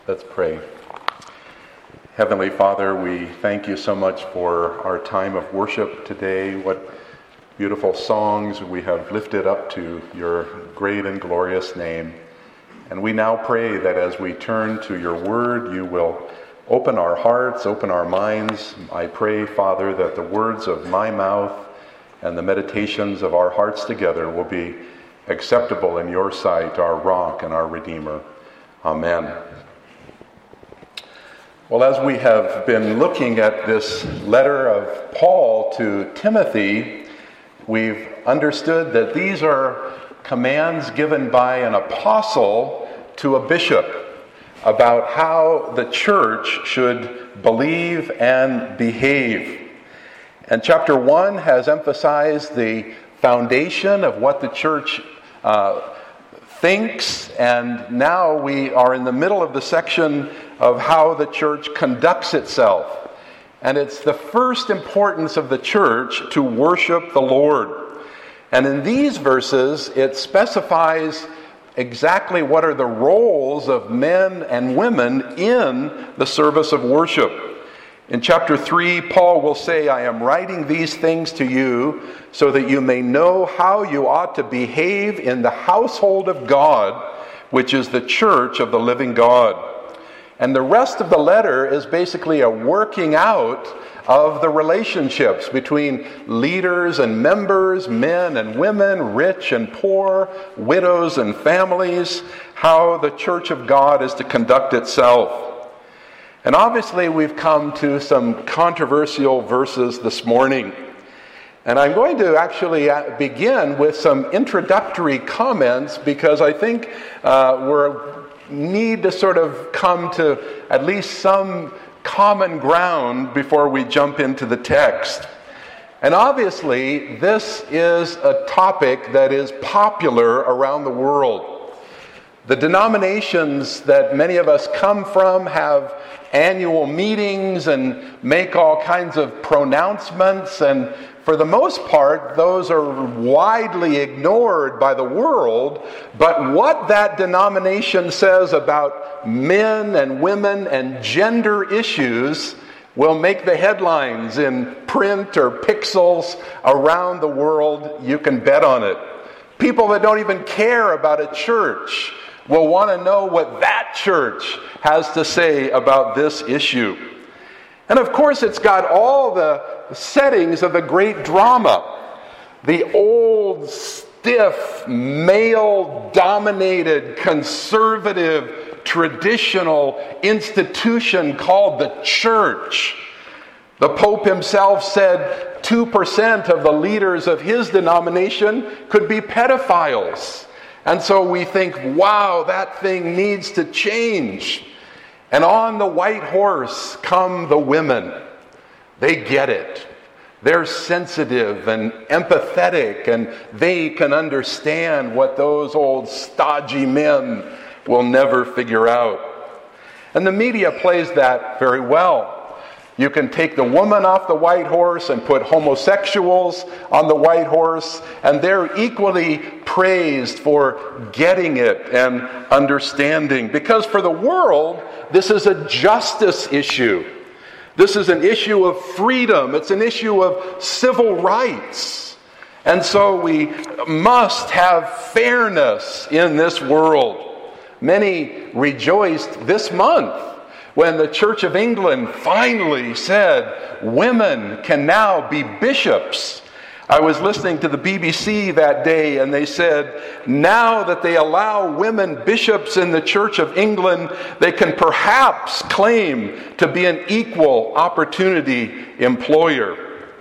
Let's pray. Heavenly Father, we thank you so much for our time of worship today. What beautiful songs we have lifted up to your great and glorious name. And we now pray that as we turn to your word, you will open our hearts, open our minds. I pray, Father, that the words of my mouth and the meditations of our hearts together will be acceptable in your sight, our rock and our Redeemer. Amen. Well, as we have been looking at this letter of Paul to Timothy, we've understood that these are commands given by an apostle to a bishop about how the church should believe and behave. And chapter 1 has emphasized the foundation of what the church thinks, and now we are in the middle of the section of how the church conducts itself. And it's the first importance of the church to worship the Lord. And in these verses, it specifies exactly what are the roles of men and women in the service of worship. In chapter 3, Paul will say, I am writing these things to you so that you may know how you ought to behave in the household of God, which is the church of the living God. And the rest of the letter is basically a working out of the relationships between leaders and members, men and women, rich and poor, widows and families, how the church of God is to conduct itself. And obviously we've come to some controversial verses this morning. And I'm going to actually begin with some introductory comments because I think we're need to sort of come to at least some common ground before we jump into the text. And obviously, this is a topic that is popular around the world. The denominations that many of us come from have annual meetings and make all kinds of pronouncements, and for the most part, those are widely ignored by the world. But what that denomination says about men and women and gender issues will make the headlines in print or pixels around the world. You can bet on it. People that don't even care about a church will want to know what that church has to say about this issue. And of course, it's got all the settings of the great drama. The old, stiff, male-dominated, conservative, traditional institution called the church. The Pope himself said 2% of the leaders of his denomination could be pedophiles. And so we think, wow, that thing needs to change. And on the white horse come the women. They get it. They're sensitive and empathetic, and they can understand what those old stodgy men will never figure out. And the media plays that very well. You can take the woman off the white horse and put homosexuals on the white horse, and they're equally praised for getting it and understanding. Because for the world, this is a justice issue. This is an issue of freedom. It's an issue of civil rights. And so we must have fairness in this world. Many rejoiced this month when the Church of England finally said women can now be bishops. I was listening to the BBC that day, and they said now that they allow women bishops in the Church of England, they can perhaps claim to be an equal opportunity employer.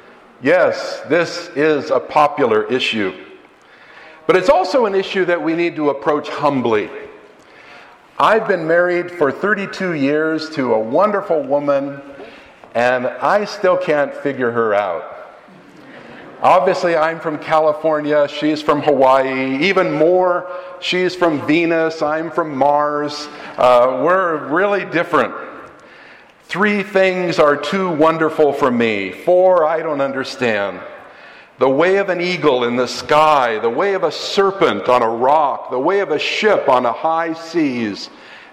Yes, this is a popular issue. But it's also an issue that we need to approach humbly. I've been married for 32 years to a wonderful woman, and I still can't figure her out. Obviously, I'm from California, she's from Hawaii. Even more, she's from Venus, I'm from Mars. We're really different. 3 things are too wonderful for me. 4, I don't understand. The way of an eagle in the sky, the way of a serpent on a rock, the way of a ship on the high seas,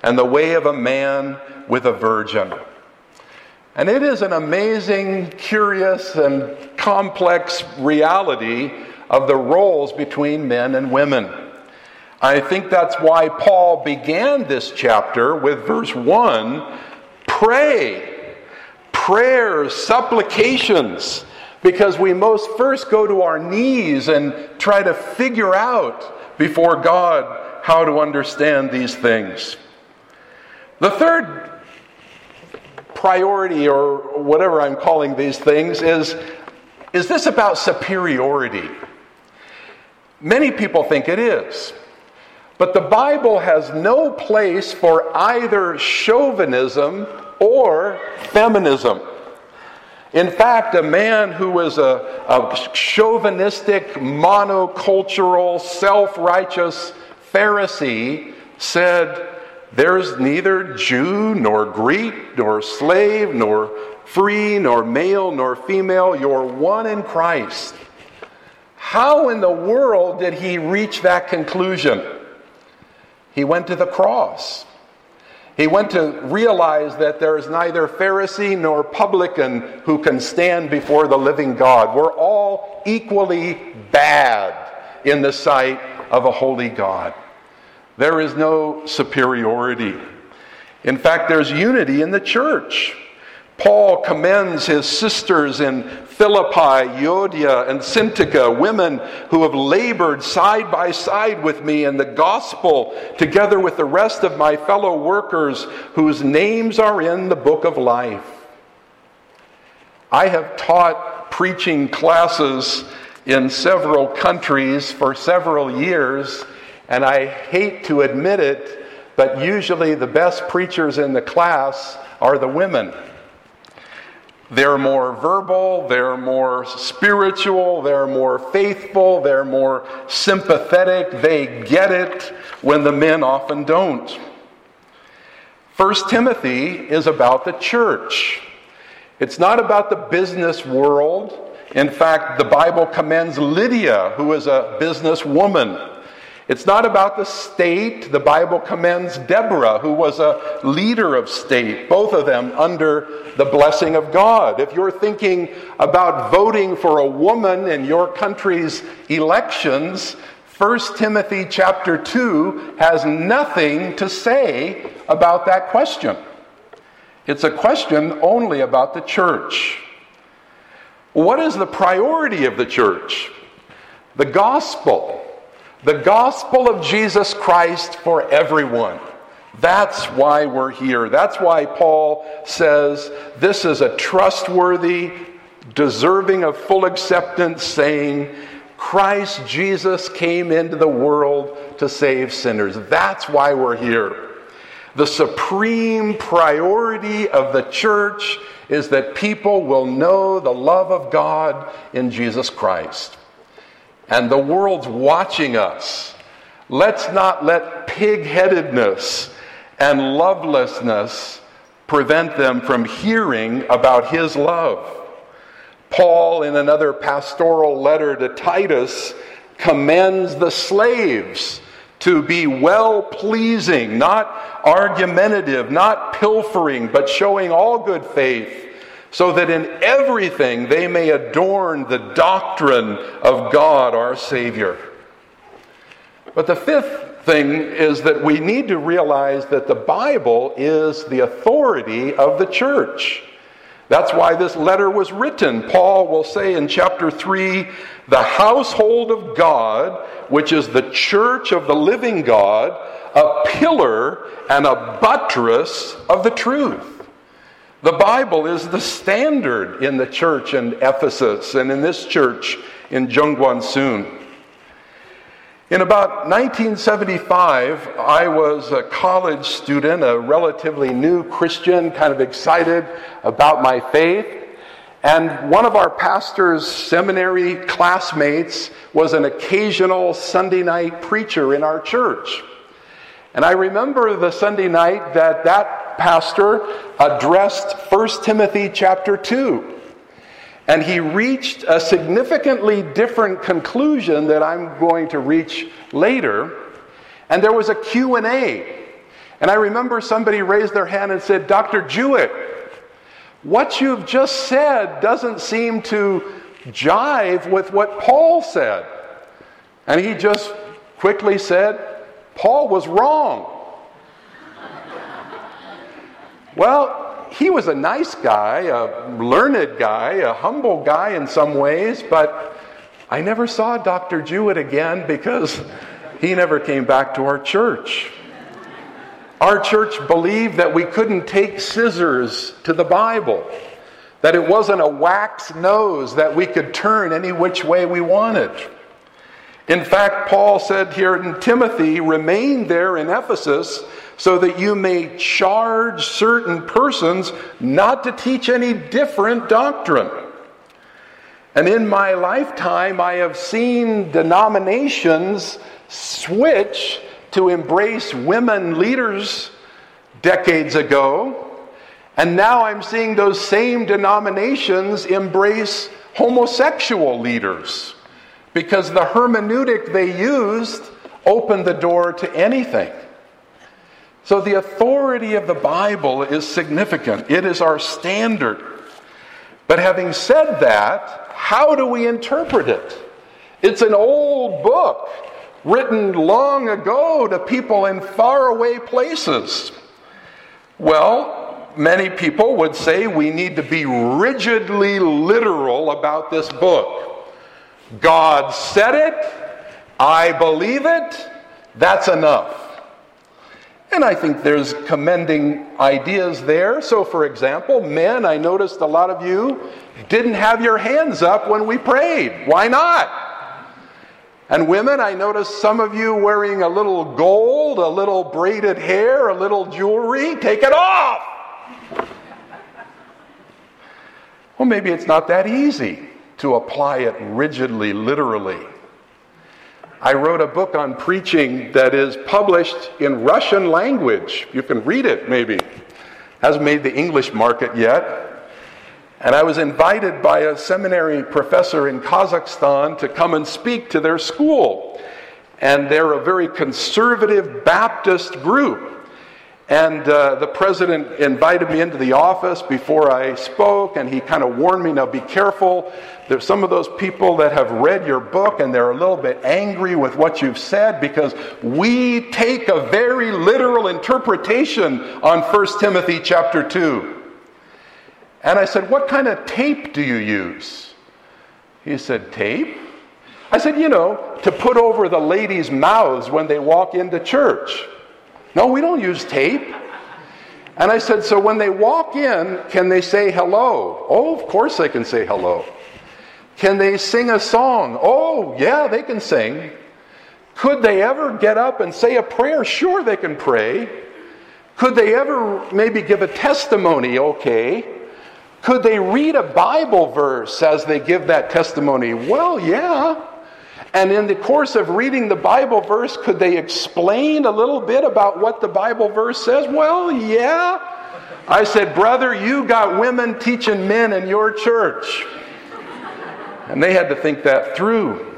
and the way of a man with a virgin. And it is an amazing, curious, and complex reality of the roles between men and women. I think that's why Paul began this chapter with verse 1, pray, prayers, supplications, because we most first go to our knees and try to figure out before God how to understand these things. The third priority, or whatever I'm calling these things, is this about superiority? Many people think it is. But the Bible has no place for either chauvinism or feminism. In fact, a man who was a chauvinistic, monocultural, self-righteous Pharisee said, "There's neither Jew nor Greek nor slave nor free nor male nor female. You're one in Christ." How in the world did he reach that conclusion? He went to the cross. He went to realize that there is neither Pharisee nor publican who can stand before the living God. We're all equally bad in the sight of a holy God. There is no superiority. In fact, there's unity in the church. Paul commends his sisters in Philippi, Euodia, and Syntyche, women who have labored side by side with me in the gospel, together with the rest of my fellow workers whose names are in the book of life. I have taught preaching classes in several countries for several years, and I hate to admit it, but usually the best preachers in the class are the women. They're more verbal, they're more spiritual, they're more faithful, they're more sympathetic. They get it when the men often don't. 1 Timothy is about the church. It's not about the business world. In fact, the Bible commends Lydia, who is a businesswoman. It's not about the state. The Bible commends Deborah, who was a leader of state, both of them under the blessing of God. If you're thinking about voting for a woman in your country's elections, 1 Timothy chapter 2 has nothing to say about that question. It's a question only about the church. What is the priority of the church? The gospel. The gospel of Jesus Christ for everyone. That's why we're here. That's why Paul says this is a trustworthy, deserving of full acceptance saying, Christ Jesus came into the world to save sinners. That's why we're here. The supreme priority of the church is that people will know the love of God in Jesus Christ. And the world's watching us. Let's not let pig-headedness and lovelessness prevent them from hearing about his love. Paul, in another pastoral letter to Titus, commends the slaves to be well-pleasing, not argumentative, not pilfering, but showing all good faith, so that in everything they may adorn the doctrine of God our Savior. But the fifth thing is that we need to realize that the Bible is the authority of the church. That's why this letter was written. Paul will say in chapter 3, the household of God, which is the church of the living God, a pillar and a buttress of the truth. The Bible is the standard in the church in Ephesus and in this church in Zhongguancun. In about 1975, I was a college student, a relatively new Christian, kind of excited about my faith. And one of our pastor's seminary classmates was an occasional Sunday night preacher in our church. And I remember the Sunday night that pastor addressed 1 Timothy chapter 2. And he reached a significantly different conclusion that I'm going to reach later. And there was a Q&A. And I remember somebody raised their hand and said, Dr. Jewett, what you've just said doesn't seem to jive with what Paul said. And he just quickly said, Paul was wrong. Well, he was a nice guy, a learned guy, a humble guy in some ways, but I never saw Dr. Jewett again because he never came back to our church. Our church believed that we couldn't take scissors to the Bible, that it wasn't a wax nose that we could turn any which way we wanted. In fact, Paul said here in Timothy, remain there in Ephesus so that you may charge certain persons not to teach any different doctrine. And in my lifetime, I have seen denominations switch to embrace women leaders decades ago. And now I'm seeing those same denominations embrace homosexual leaders because the hermeneutic they used opened the door to anything. So the authority of the Bible is significant. It is our standard. But having said that, how do we interpret it? It's an old book written long ago to people in faraway places. Well, many people would say we need to be rigidly literal about this book. God said it, I believe it, that's enough. And I think there's commending ideas there. So, for example, men, I noticed a lot of you didn't have your hands up when we prayed. Why not? And women, I noticed some of you wearing a little gold, a little braided hair, a little jewelry. Take it off! Well, maybe it's not that easy to apply it rigidly, literally. I wrote a book on preaching that is published in Russian language. You can read it, maybe. Hasn't made the English market yet. And I was invited by a seminary professor in Kazakhstan to come and speak to their school. And they're a very conservative Baptist group. And the president invited me into the office before I spoke, and he kind of warned me, now be careful. There's some of those people that have read your book, and they're a little bit angry with what you've said, because we take a very literal interpretation on 1 Timothy chapter 2. And I said, what kind of tape do you use? He said, tape? I said, to put over the ladies' mouths when they walk into church. No, we don't use tape. And I said, so when they walk in, can they say hello? Oh, of course they can say hello. Can they sing a song? Oh, yeah, they can sing. Could they ever get up and say a prayer? Sure, they can pray. Could they ever maybe give a testimony? Okay. Could they read a Bible verse as they give that testimony? Well, yeah. And in the course of reading the Bible verse, could they explain a little bit about what the Bible verse says? Well, yeah. I said, brother, you got women teaching men in your church. And they had to think that through.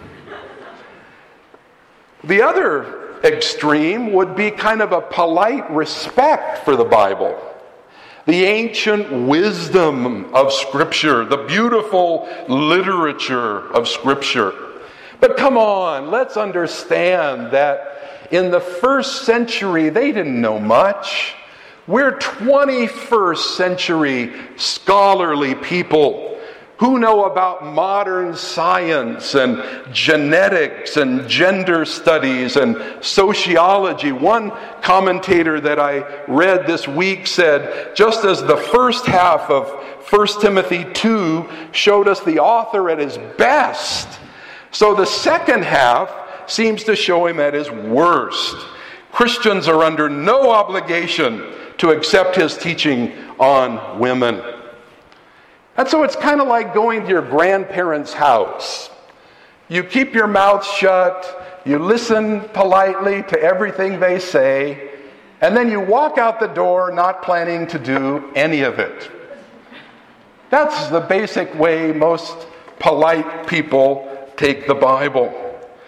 The other extreme would be kind of a polite respect for the Bible. The ancient wisdom of Scripture, the beautiful literature of Scripture. But come on, let's understand that in the first century, they didn't know much. We're 21st century scholarly people who know about modern science and genetics and gender studies and sociology. One commentator that I read this week said, just as the first half of 1 Timothy 2 showed us the author at his best, so the second half seems to show him at his worst. Christians are under no obligation to accept his teaching on women. And so it's kind of like going to your grandparents' house. You keep your mouth shut, you listen politely to everything they say, and then you walk out the door not planning to do any of it. That's the basic way most polite people take the Bible.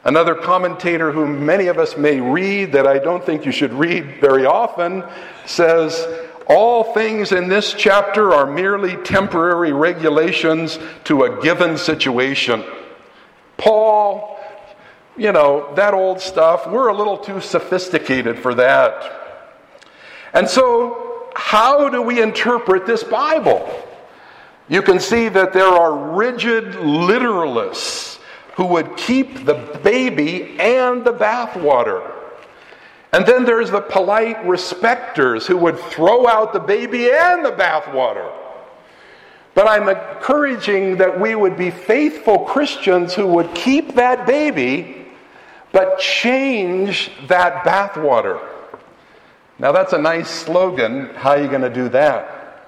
Another commentator whom many of us may read that I don't think you should read very often says, all things in this chapter are merely temporary regulations to a given situation. Paul, that old stuff, we're a little too sophisticated for that. And so, how do we interpret this Bible? You can see that there are rigid literalists who would keep the baby and the bathwater. And then there's the polite respecters who would throw out the baby and the bathwater. But I'm encouraging that we would be faithful Christians who would keep that baby, but change that bathwater. Now that's a nice slogan. How are you going to do that?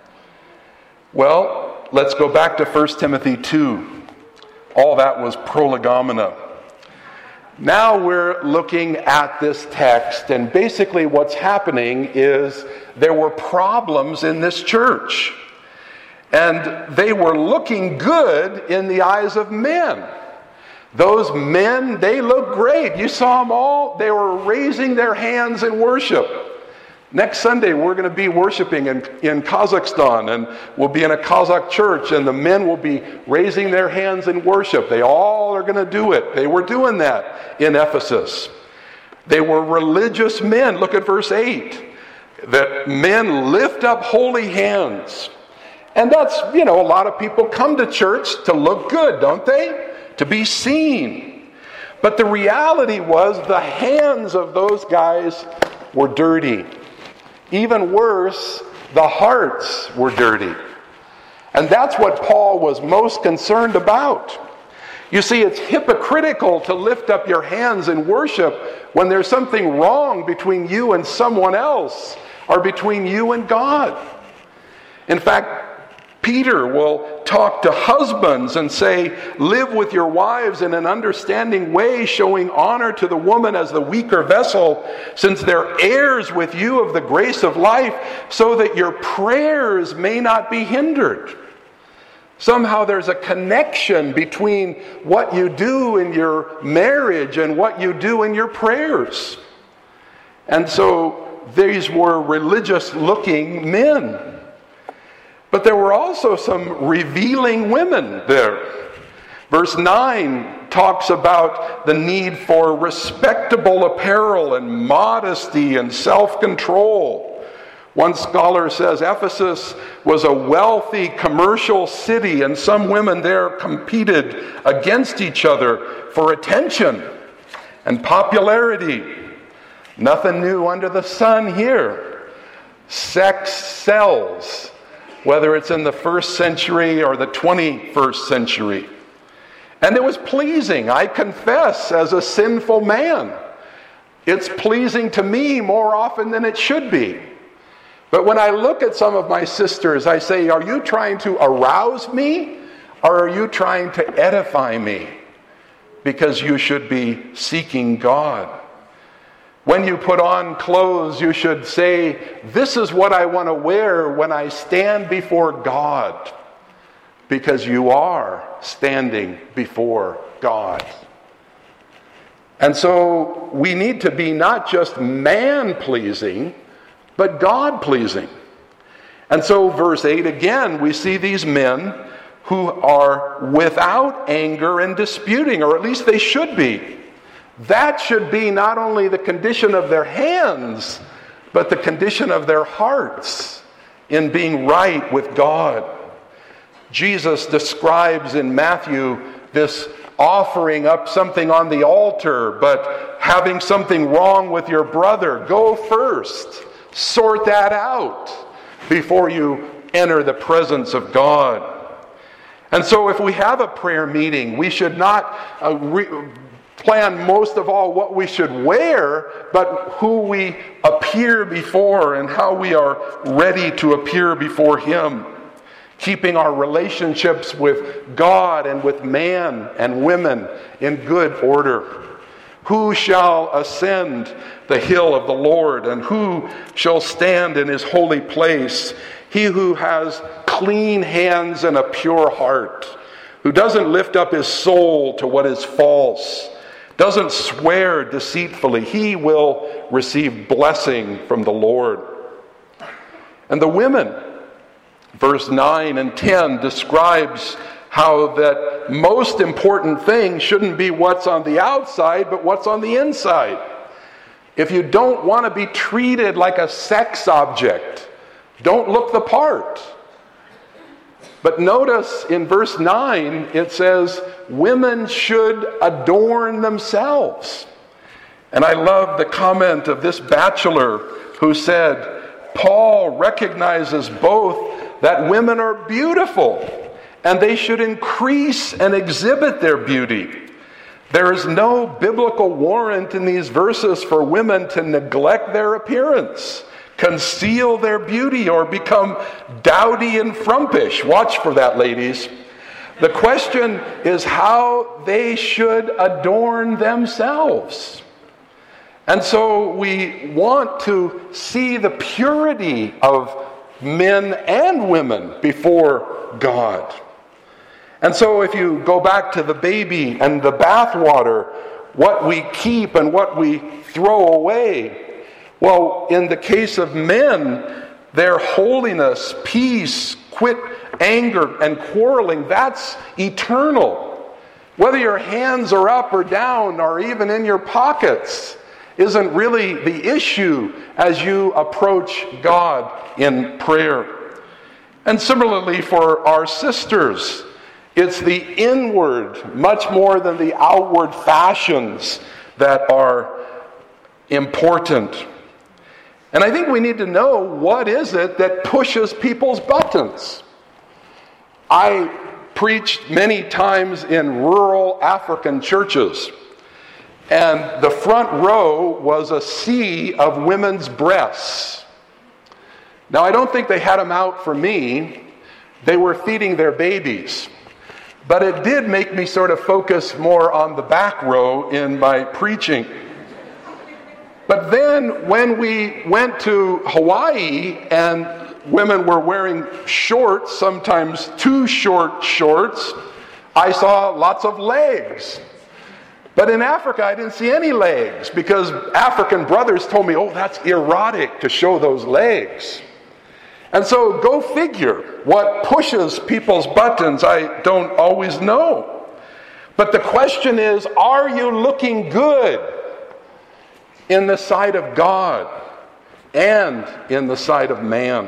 Well, let's go back to 1 Timothy 2. All that was prolegomena. Now we're looking at this text, and basically what's happening is there were problems in this church. And they were looking good in the eyes of men. Those men, they looked great. You saw them all. They were raising their hands in worship. Next Sunday, we're going to be worshiping in Kazakhstan, and we'll be in a Kazakh church, and the men will be raising their hands in worship. They all are going to do it. They were doing that in Ephesus. They were religious men. Look at verse 8. That men lift up holy hands. And that's, a lot of people come to church to look good, don't they? To be seen. But the reality was the hands of those guys were dirty. Even worse, the hearts were dirty. And that's what Paul was most concerned about. You see, it's hypocritical to lift up your hands in worship when there's something wrong between you and someone else, or between you and God. In fact, Peter will talk to husbands and say, live with your wives in an understanding way, showing honor to the woman as the weaker vessel, since they're heirs with you of the grace of life, so that your prayers may not be hindered. Somehow there's a connection between what you do in your marriage and what you do in your prayers. And so these were religious-looking men. But there were also some revealing women there. Verse 9 talks about the need for respectable apparel and modesty and self-control. One scholar says Ephesus was a wealthy commercial city, and some women there competed against each other for attention and popularity. Nothing new under the sun here. Sex sells, whether it's in the 1st century or the 21st century. And it was pleasing, I confess, as a sinful man. It's pleasing to me more often than it should be. But when I look at some of my sisters, I say, are you trying to arouse me, or are you trying to edify me? Because you should be seeking God. When you put on clothes, you should say, this is what I want to wear when I stand before God. Because you are standing before God. And so we need to be not just man-pleasing, but God-pleasing. And so verse 8 again, we see these men who are without anger and disputing, or at least they should be. That should be not only the condition of their hands, but the condition of their hearts in being right with God. Jesus describes in Matthew this offering up something on the altar, but having something wrong with your brother. Go first. Sort that out before you enter the presence of God. And so if we have a prayer meeting, we should not plan most of all what we should wear, but who we appear before and how we are ready to appear before Him. Keeping our relationships with God and with man and women in good order. Who shall ascend the hill of the Lord, and who shall stand in His holy place? He who has clean hands and a pure heart, who doesn't lift up his soul to what is false, doesn't swear deceitfully, he will receive blessing from the Lord. And the women, verse 9 and 10 describes how that most important thing shouldn't be what's on the outside, but what's on the inside. If you don't want to be treated like a sex object, don't look the part. But notice in verse 9, it says, women should adorn themselves. And I love the comment of this bachelor who said, Paul recognizes both that women are beautiful and they should increase and exhibit their beauty. There is no biblical warrant in these verses for women to neglect their appearance, conceal their beauty, or become dowdy and frumpish. Watch for that, ladies. The question is how they should adorn themselves. And so we want to see the purity of men and women before God. And so if you go back to the baby and the bathwater, what we keep and what we throw away, well, in the case of men, their holiness, peace, quit anger and quarreling, that's eternal. Whether your hands are up or down or even in your pockets isn't really the issue as you approach God in prayer. And similarly for our sisters, it's the inward, much more than the outward fashions that are important. And I think we need to know, what is it that pushes people's buttons? I preached many times in rural African churches, and the front row was a sea of women's breasts. Now, I don't think they had them out for me. They were feeding their babies. But it did make me sort of focus more on the back row in my preaching. But then when we went to Hawaii and women were wearing shorts, sometimes too short shorts, I saw lots of legs. But in Africa, I didn't see any legs because African brothers told me, oh, that's erotic to show those legs. And so go figure what pushes people's buttons. I don't always know. But the question is, are you looking good in the sight of God and in the sight of man?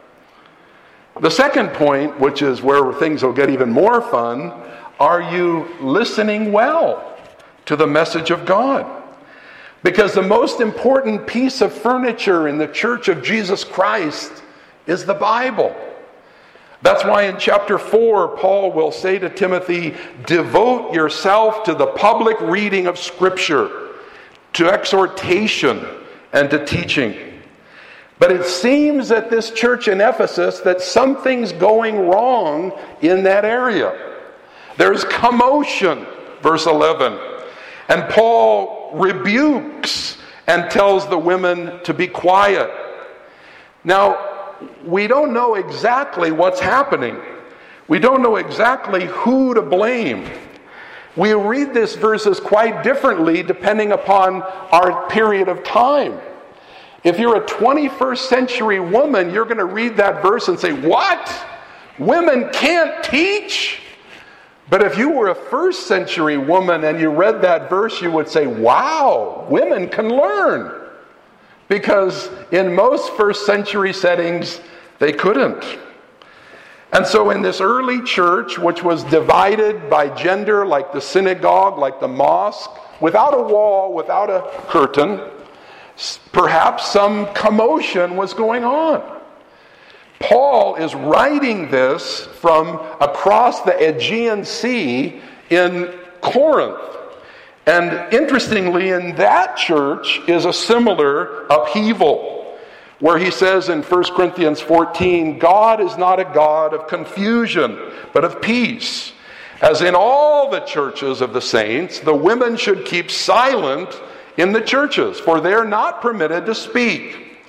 The second point, which is where things will get even more fun, are you listening well to the message of God? Because the most important piece of furniture in the Church of Jesus Christ is the Bible. That's why in chapter 4, Paul will say to Timothy, devote yourself to the public reading of Scripture, to exhortation, and to teaching. But it seems at this church in Ephesus that something's going wrong in that area. There's commotion, verse 11. And Paul rebukes and tells the women to be quiet. Now, we don't know exactly what's happening. We don't know exactly who to blame. We read these verses quite differently depending upon our period of time. If you're a 21st century woman, you're going to read that verse and say, what? Women can't teach? But if you were a first century woman and you read that verse, you would say, wow, women can learn. Because in most first century settings, they couldn't. And so in this early church, which was divided by gender, like the synagogue, like the mosque, without a wall, without a curtain, perhaps some commotion was going on. Paul is writing this from across the Aegean Sea in Corinth. And interestingly, in that church is a similar upheaval, where he says in 1 Corinthians 14, God is not a God of confusion, but of peace. As in all the churches of the saints, the women should keep silent in the churches, for they are not permitted to speak,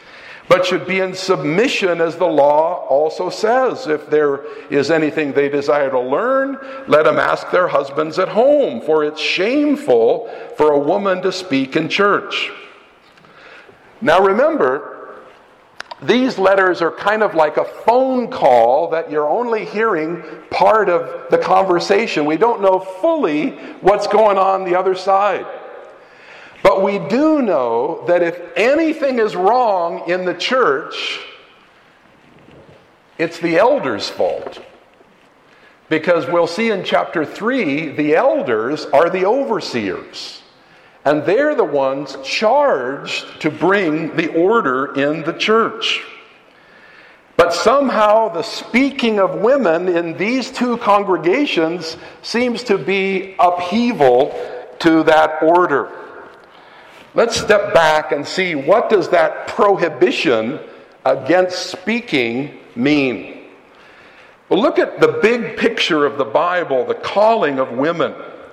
but should be in submission, as the law also says. If there is anything they desire to learn, let them ask their husbands at home, for it's shameful for a woman to speak in church. Now remember, these letters are kind of like a phone call that you're only hearing part of the conversation. We don't know fully what's going on the other side. But we do know that if anything is wrong in the church, it's the elders' fault. Because we'll see in chapter 3, the elders are the overseers. And they're the ones charged to bring the order in the church. But somehow the speaking of women in these two congregations seems to be upheaval to that order. Let's step back and see, what does that prohibition against speaking mean? Well, look at the big picture of the Bible, the calling of women.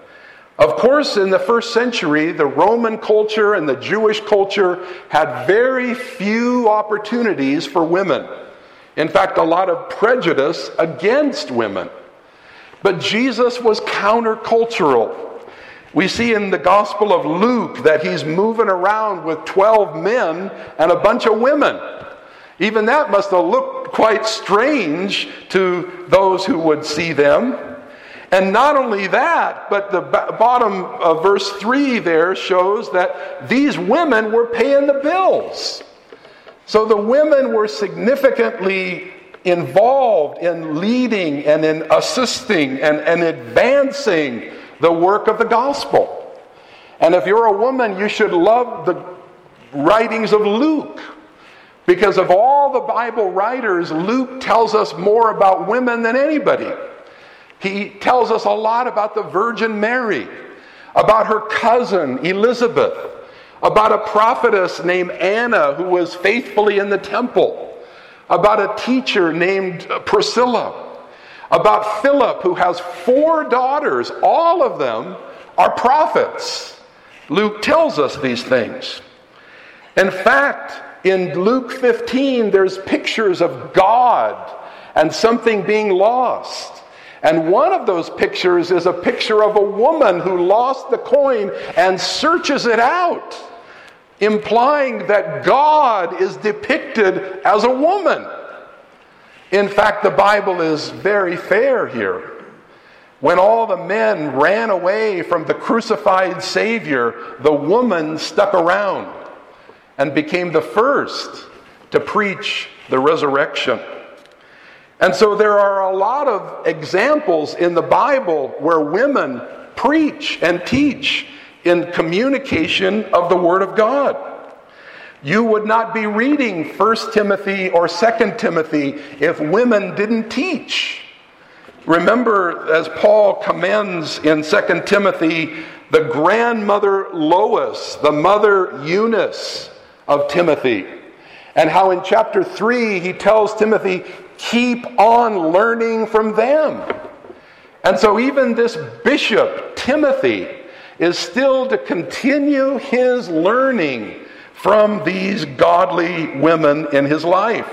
Of course, in the first century, the Roman culture and the Jewish culture had very few opportunities for women. In fact, a lot of prejudice against women. But Jesus was countercultural. We see in the Gospel of Luke that he's moving around with 12 men and a bunch of women. Even that must have looked quite strange to those who would see them. And not only that, but the bottom of verse 3 there shows that these women were paying the bills. So the women were significantly involved in leading and in assisting and advancing the work of the gospel. And if you're a woman, you should love the writings of Luke. Because of all the Bible writers, Luke tells us more about women than anybody. He tells us a lot about the Virgin Mary, about her cousin Elizabeth, about a prophetess named Anna who was faithfully in the temple, about a teacher named Priscilla, about Philip who has 4 daughters. All of them are prophets. Luke tells us these things. In fact, in Luke 15, there's pictures of God and something being lost. And one of those pictures is a picture of a woman who lost the coin and searches it out, implying that God is depicted as a woman. In fact, the Bible is very fair here. When all the men ran away from the crucified Savior, the woman stuck around and became the first to preach the resurrection. And so there are a lot of examples in the Bible where women preach and teach in communication of the Word of God. You would not be reading 1 Timothy or 2 Timothy if women didn't teach. Remember, as Paul commends in 2 Timothy, the grandmother Lois, the mother Eunice of Timothy, and how in chapter 3 he tells Timothy, keep on learning from them. And so even this bishop, Timothy, is still to continue his learning from these godly women in his life.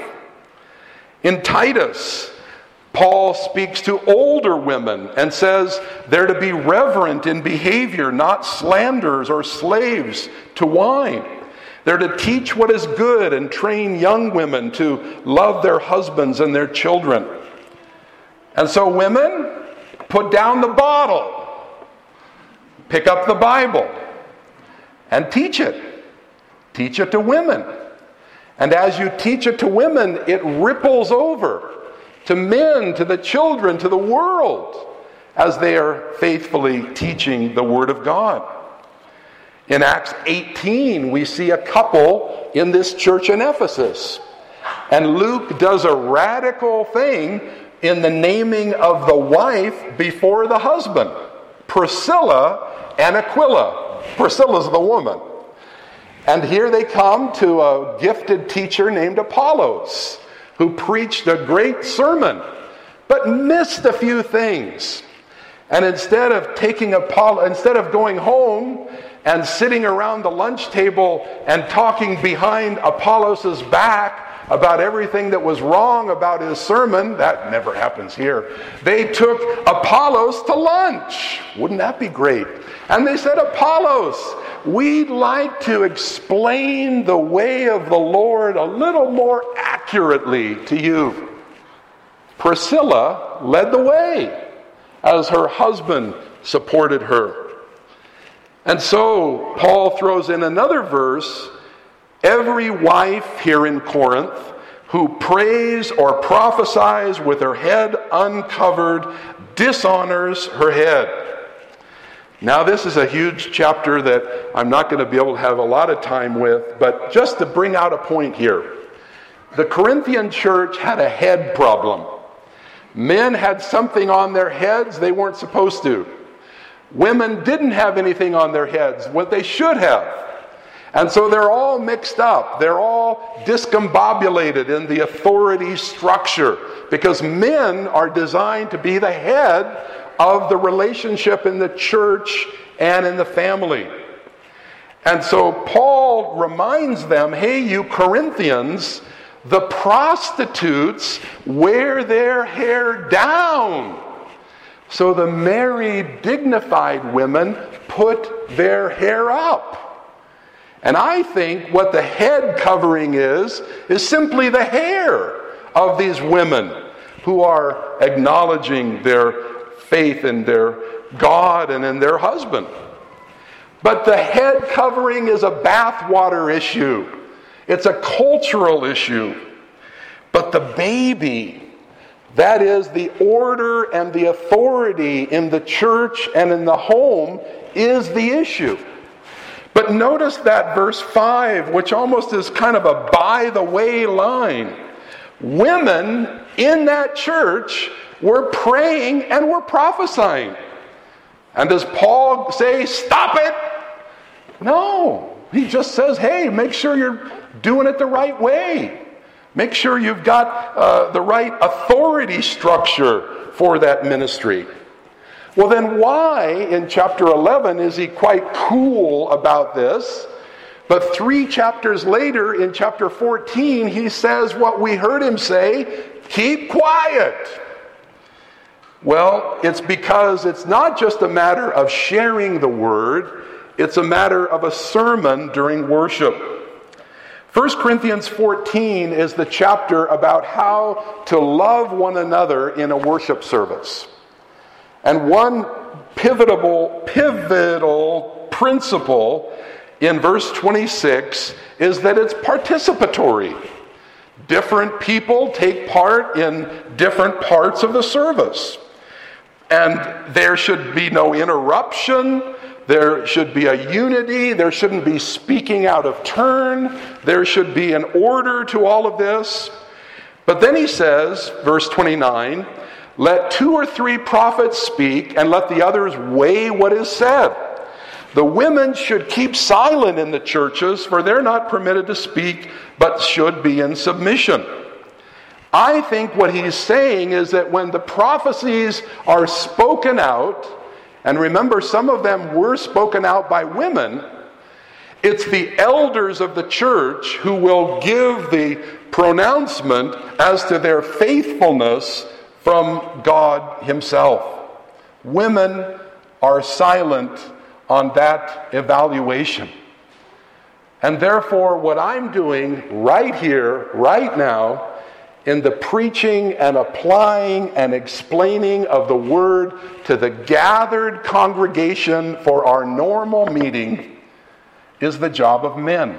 In Titus, Paul speaks to older women and says they're to be reverent in behavior, not slanderers or slaves to wine. They're to teach what is good and train young women to love their husbands and their children. And so women, put down the bottle, pick up the Bible, and teach it. Teach it to women. And as you teach it to women, it ripples over to men, to the children, to the world, as they are faithfully teaching the Word of God. In Acts 18, we see a couple in this church in Ephesus. And Luke does a radical thing in the naming of the wife before the husband. Priscilla and Aquila. Priscilla's the woman. And here they come to a gifted teacher named Apollos, who preached a great sermon, but missed a few things. And instead of going home and sitting around the lunch table and talking behind Apollos' back about everything that was wrong about his sermon. That never happens here. They took Apollos to lunch. Wouldn't that be great? And they said, Apollos, we'd like to explain the way of the Lord a little more accurately to you. Priscilla led the way as her husband supported her. And so Paul throws in another verse. Every wife here in Corinth who prays or prophesies with her head uncovered dishonors her head. Now this is a huge chapter that I'm not going to be able to have a lot of time with, but just to bring out a point here. The Corinthian church had a head problem. Men had something on their heads they weren't supposed to. Women didn't have anything on their heads, what they should have. And so they're all mixed up. They're all discombobulated in the authority structure because men are designed to be the head of the relationship in the church and in the family. And so Paul reminds them, hey, you Corinthians, the prostitutes wear their hair down. So the married, dignified women put their hair up. And I think what the head covering is simply the hair of these women who are acknowledging their faith in their God and in their husband. But the head covering is a bathwater issue. It's a cultural issue. But the baby, that is the order and the authority in the church and in the home, is the issue. But notice that verse 5, which almost is kind of a by-the-way line. Women in that church were praying and were prophesying. And does Paul say, stop it? No. He just says, hey, make sure you're doing it the right way. Make sure you've got the right authority structure for that ministry. Well, then why in chapter 11 is he quite cool about this? But 3 chapters later, in chapter 14, he says what we heard him say, keep quiet. Well, it's because it's not just a matter of sharing the word, it's a matter of a sermon during worship. 1 Corinthians 14 is the chapter about how to love one another in a worship service. And one pivotal principle in verse 26 is that it's participatory. Different people take part in different parts of the service. And there should be no interruption. There should be a unity. There shouldn't be speaking out of turn. There should be an order to all of this. But then he says, verse 29, let 2 or 3 prophets speak, and let the others weigh what is said. The women should keep silent in the churches, for they're not permitted to speak, but should be in submission. I think what he's saying is that when the prophecies are spoken out, and remember some of them were spoken out by women, it's the elders of the church who will give the pronouncement as to their faithfulness from God himself. Women are silent on that evaluation. And therefore, what I'm doing right here, right now, in the preaching and applying and explaining of the word to the gathered congregation for our normal meeting is the job of men.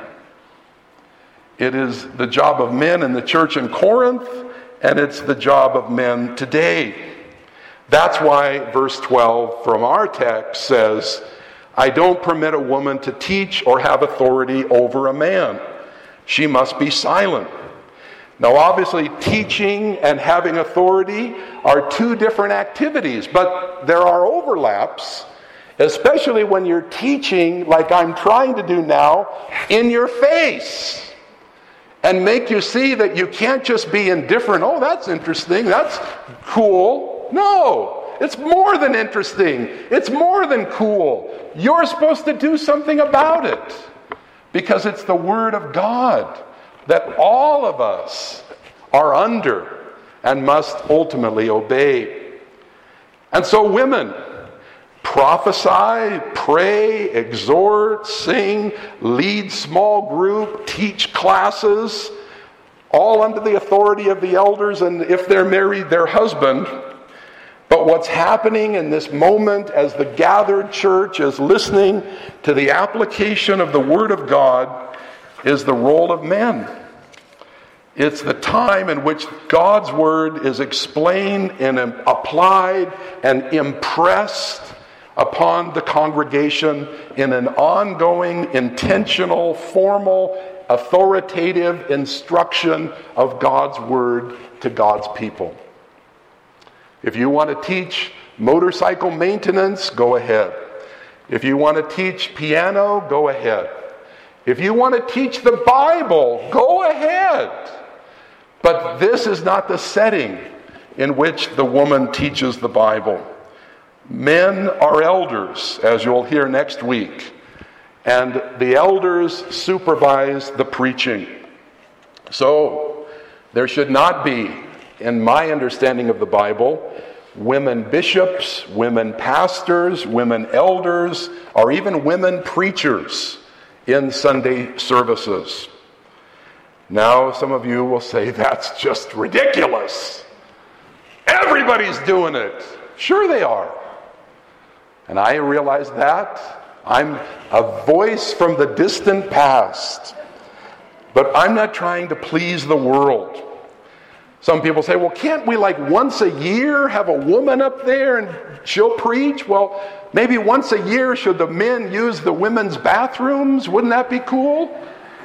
It is the job of men in the church in Corinth, and it's the job of men today. That's why verse 12 from our text says, I don't permit a woman to teach or have authority over a man. She must be silent. Now, obviously, teaching and having authority are 2 different activities, but there are overlaps, especially when you're teaching, like I'm trying to do now, in your face, and make you see that you can't just be indifferent. Oh, that's interesting. That's cool. No, It's more than interesting. It's more than cool. You're supposed to do something about it because it's the Word of God that all of us are under and must ultimately obey. And so women, prophesy, pray, exhort, sing, lead small group, teach classes, all under the authority of the elders, and if they're married, their husband. But what's happening in this moment as the gathered church is listening to the application of the Word of God is the role of men. It's the time in which God's Word is explained and applied and impressed upon the congregation in an ongoing, intentional, formal, authoritative instruction of God's Word to God's people. If you want to teach motorcycle maintenance, go ahead. If you want to teach piano, go ahead. If you want to teach the Bible, go ahead. But this is not the setting in which the woman teaches the Bible. Men are elders, as you'll hear next week, and the elders supervise the preaching. So, there should not be, in my understanding of the Bible, women bishops, women pastors, women elders, or even women preachers in Sunday services. Now, some of you will say, that's just ridiculous. Everybody's doing it. Sure they are. And I realize that. I'm a voice from the distant past. But I'm not trying to please the world. Some people say, well, can't we once a year have a woman up there and she'll preach? Well, maybe once a year should the men use the women's bathrooms? Wouldn't that be cool?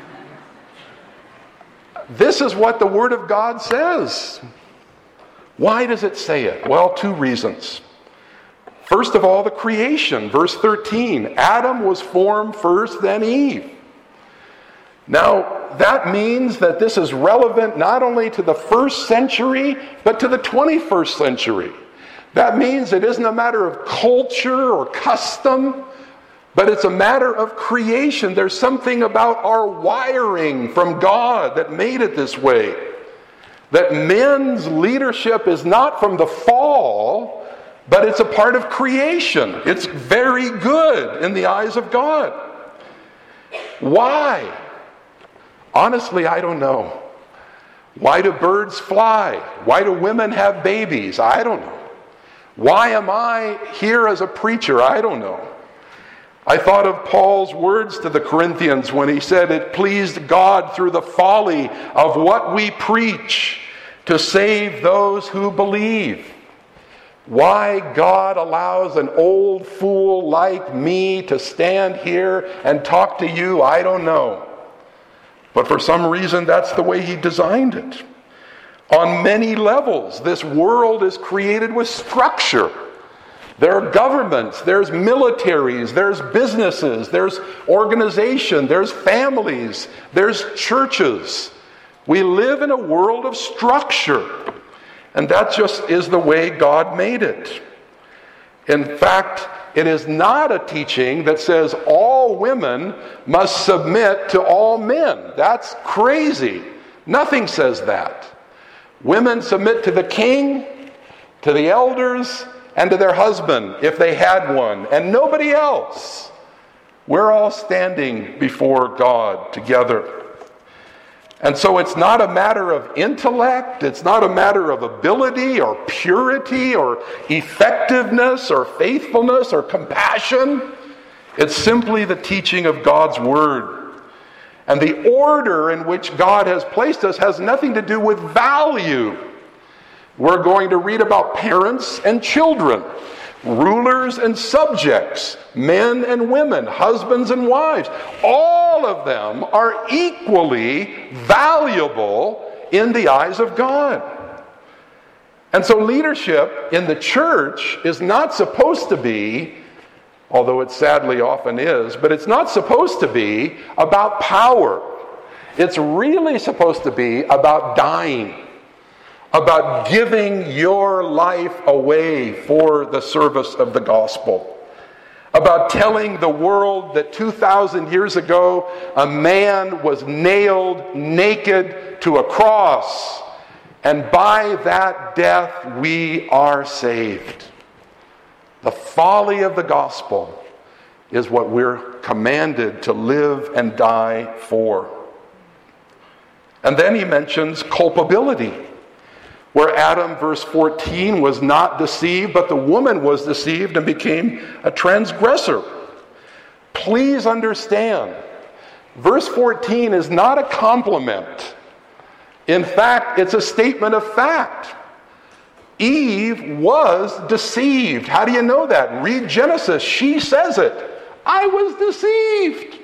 This is what the Word of God says. Why does it say it? Well, two reasons. First of all, the creation, verse 13. Adam was formed first, then Eve. Now, that means that this is relevant not only to the first century, but to the 21st century. That means it isn't a matter of culture or custom, but it's a matter of creation. There's something about our wiring from God that made it this way. That men's leadership is not from the fall, but it's a part of creation. It's very good in the eyes of God. Why? Honestly, I don't know. Why do birds fly? Why do women have babies? I don't know. Why am I here as a preacher? I don't know. I thought of Paul's words to the Corinthians when he said, it pleased God through the folly of what we preach to save those who believe. Why God allows an old fool like me to stand here and talk to you, I don't know. But for some reason, that's the way He designed it. On many levels, this world is created with structure. There are governments, there's militaries, there's businesses, there's organization, there's families, there's churches. We live in a world of structure. And that just is the way God made it. In fact, it is not a teaching that says all women must submit to all men. That's crazy. Nothing says that. Women submit to the king, to the elders, and to their husband, if they had one, and nobody else. We're all standing before God together. And so it's not a matter of intellect, it's not a matter of ability or purity or effectiveness or faithfulness or compassion. It's simply the teaching of God's Word. And the order in which God has placed us has nothing to do with value. We're going to read about parents and children, rulers and subjects, men and women, husbands and wives. All of them are equally valuable in the eyes of God. And so leadership in the church is not supposed to be, although it sadly often is, but it's not supposed to be about power. It's really supposed to be about dying. about giving your life away for the service of the gospel, about telling the world that 2,000 years ago a man was nailed naked to a cross, and by that death we are saved. The folly of the gospel is what we're commanded to live and die for. And then he mentions culpability, where Adam, verse 14, was not deceived, but the woman was deceived and became a transgressor. Please understand, verse 14 is not a compliment. In fact, it's a statement of fact. Eve was deceived. How do you know that? Read Genesis. She says it. I was deceived.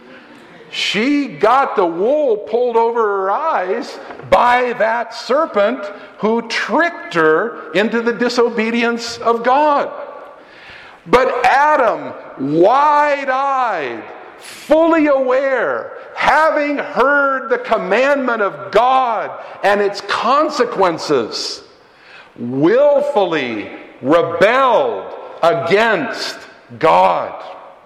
She got the wool pulled over her eyes by that serpent who tricked her into the disobedience of God. But Adam, wide-eyed, fully aware, having heard the commandment of God and its consequences, willfully rebelled against God.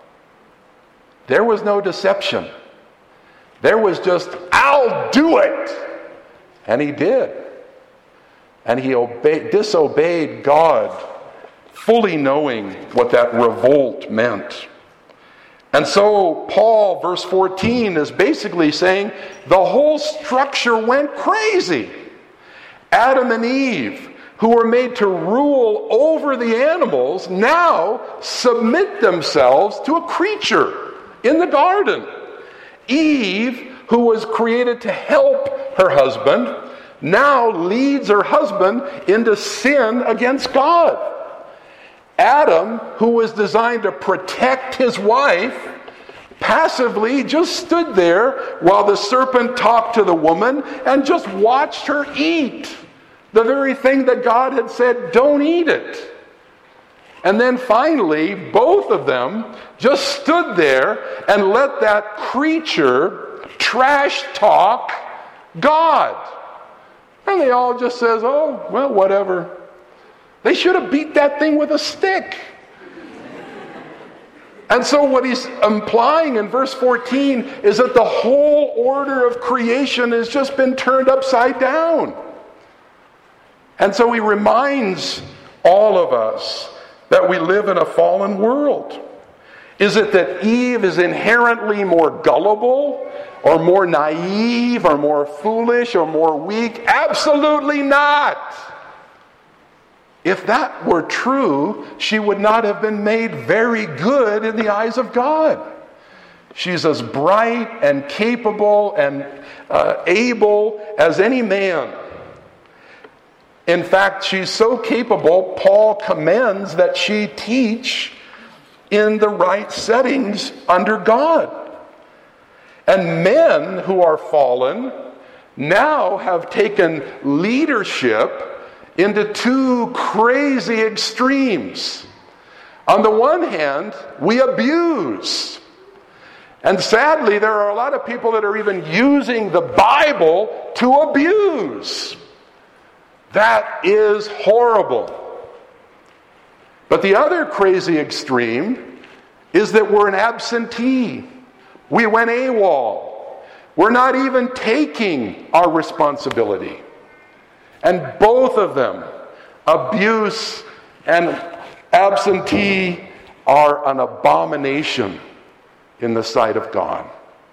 There was no deception. There was just, I'll do it. And he did. And he disobeyed God, fully knowing what that revolt meant. And so Paul, verse 14, is basically saying the whole structure went crazy. Adam and Eve, who were made to rule over the animals, now submit themselves to a creature in the garden. Eve, who was created to help her husband, now leads her husband into sin against God. Adam, who was designed to protect his wife, passively just stood there while the serpent talked to the woman and just watched her eat the very thing that God had said, don't eat it. And then finally, both of them just stood there and let that creature trash talk God. And they all just says, oh, well, whatever. They should have beat that thing with a stick. And so what he's implying in verse 14 is that the whole order of creation has just been turned upside down. And so he reminds all of us that we live in a fallen world. Is it that Eve is inherently more gullible or more naive or more foolish or more weak? Absolutely not. If that were true, she would not have been made very good in the eyes of God. She's as bright and capable and able as any man. In fact, she's so capable, Paul commends that she teach in the right settings under God. And men who are fallen now have taken leadership into two crazy extremes. On the one hand, we abuse. And sadly, there are a lot of people that are even using the Bible to abuse. That is horrible. But the other crazy extreme is that we're an absentee. We went AWOL. We're not even taking our responsibility. And both of them, abuse and absentee, are an abomination in the sight of God.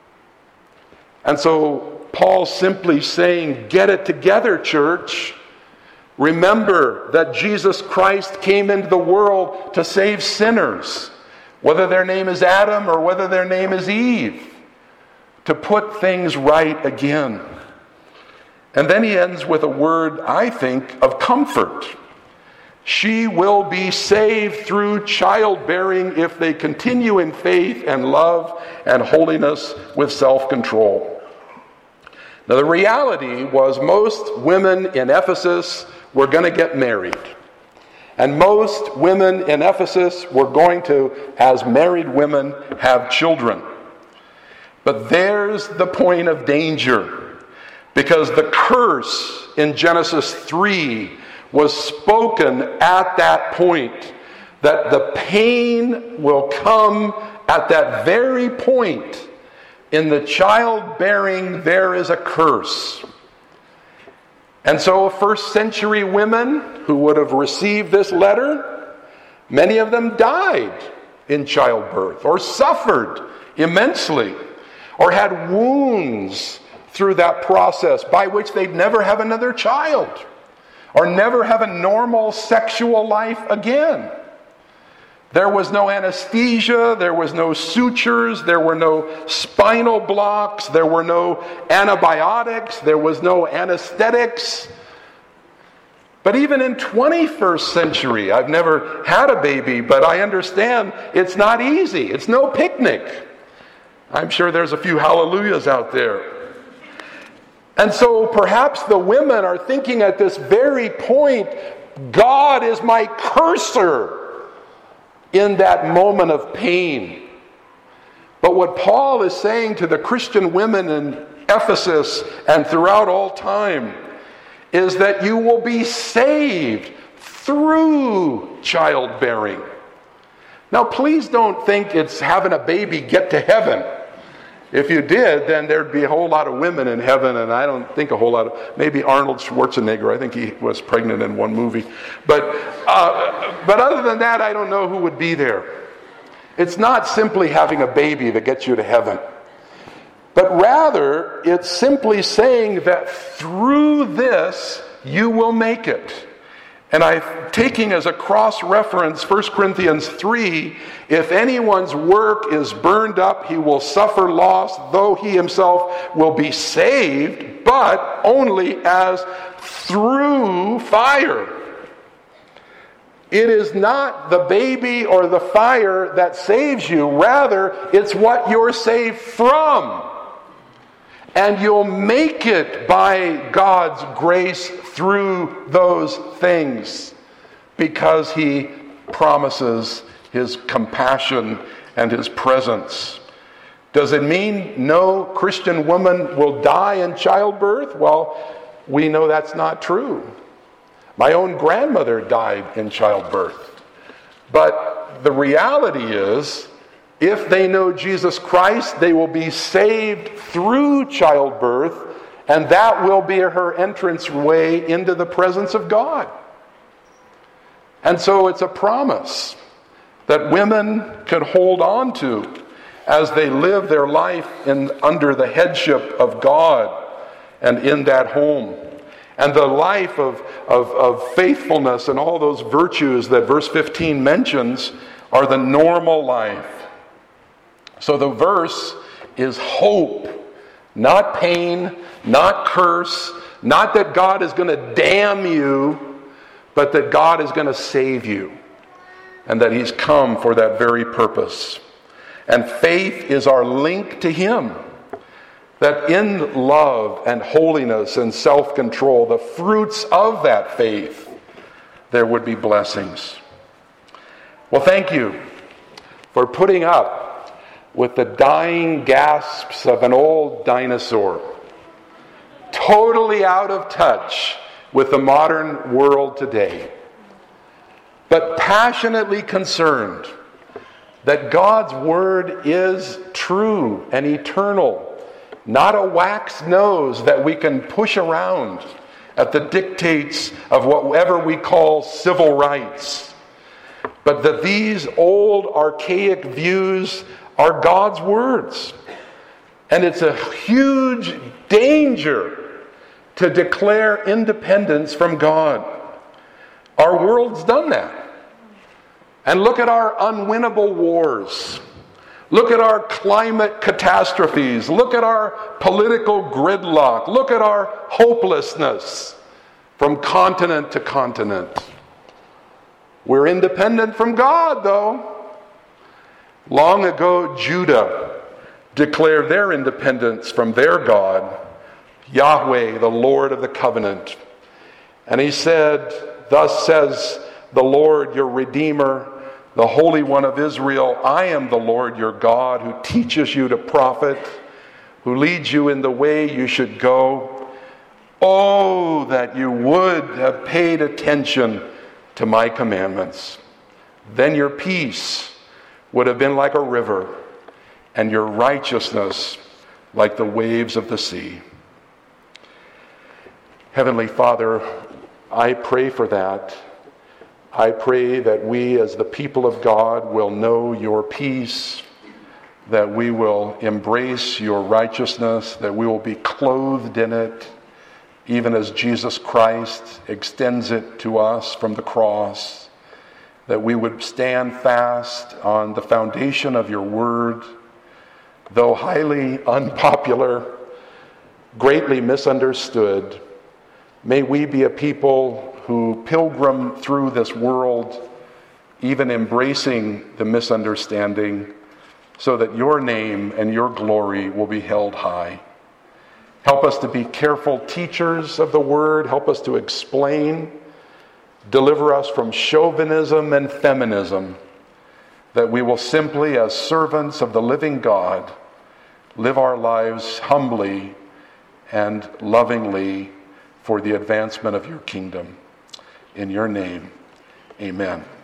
And so Paul's simply saying, get it together, church. Remember that Jesus Christ came into the world to save sinners, whether their name is Adam or whether their name is Eve, to put things right again. And then he ends with a word, I think, of comfort. She will be saved through childbearing if they continue in faith and love and holiness with self-control. Now, the reality was most women in Ephesus were going to get married. And most women in Ephesus were going to, as married women, have children. But there's the point of danger. Because the curse in Genesis 3 was spoken at that point, that the pain will come at that very point. In the childbearing, there is a curse. And so first century women who would have received this letter, many of them died in childbirth or suffered immensely or had wounds through that process by which they'd never have another child or never have a normal sexual life again. There was no anesthesia, there was no sutures, there were no spinal blocks, there were no antibiotics, there was no anesthetics. But even in 21st century, I've never had a baby, but I understand it's not easy. It's no picnic. I'm sure there's a few hallelujahs out there. And so perhaps the women are thinking at this very point, God is my curser in that moment of pain. But what Paul is saying to the Christian women in Ephesus and throughout all time is that you will be saved through childbearing. Now, please don't think it's having a baby get to heaven. If you did, then there'd be a whole lot of women in heaven, and I don't think a whole lot of, maybe Arnold Schwarzenegger, I think he was pregnant in one movie. But other than that, I don't know who would be there. It's not simply having a baby that gets you to heaven. But rather, it's simply saying that through this, you will make it. And I'm taking as a cross-reference 1 Corinthians 3, if anyone's work is burned up, he will suffer loss, though he himself will be saved, but only as through fire. It is not the baby or the fire that saves you. Rather, it's what you're saved from. And you'll make it by God's grace through those things because He promises His compassion and His presence. Does it mean no Christian woman will die in childbirth? Well, we know that's not true. My own grandmother died in childbirth. But the reality is, if they know Jesus Christ, they will be saved through childbirth, and that will be her entrance way into the presence of God. And so it's a promise that women can hold on to as they live their life under the headship of God and in that home. And the life of faithfulness and all those virtues that verse 15 mentions are the normal life. So the verse is hope, not pain, not curse, not that God is going to damn you, but that God is going to save you, and that He's come for that very purpose. And faith is our link to Him, that in love and holiness and self-control, the fruits of that faith, there would be blessings. Well, thank you for putting up with the dying gasps of an old dinosaur, totally out of touch with the modern world today, but passionately concerned that God's Word is true and eternal, not a wax nose that we can push around at the dictates of whatever we call civil rights, but that these old archaic views are God's words. And it's a huge danger to declare independence from God. Our world's done that. And look at our unwinnable wars. Look at our climate catastrophes. Look at our political gridlock. Look at our hopelessness from continent to continent. We're independent from God, though. Long ago, Judah declared their independence from their God, Yahweh, the Lord of the covenant. And he said, "Thus says the Lord, your Redeemer, the Holy One of Israel, I am the Lord your God, who teaches you to profit, who leads you in the way you should go. Oh, that you would have paid attention to my commandments. Then your peace would have been like a river, and your righteousness like the waves of the sea. Heavenly Father, I pray for that. I pray that we as the people of God will know your peace, that we will embrace your righteousness, that we will be clothed in it, even as Jesus Christ extends it to us from the cross, that we would stand fast on the foundation of your word, though highly unpopular, greatly misunderstood. May we be a people who pilgrim through this world, even embracing the misunderstanding, so that your name and your glory will be held high. Help us to be careful teachers of the word. Help us to explain. Deliver us from chauvinism and feminism, that we will simply, as servants of the living God, live our lives humbly and lovingly for the advancement of your kingdom. In your name, amen.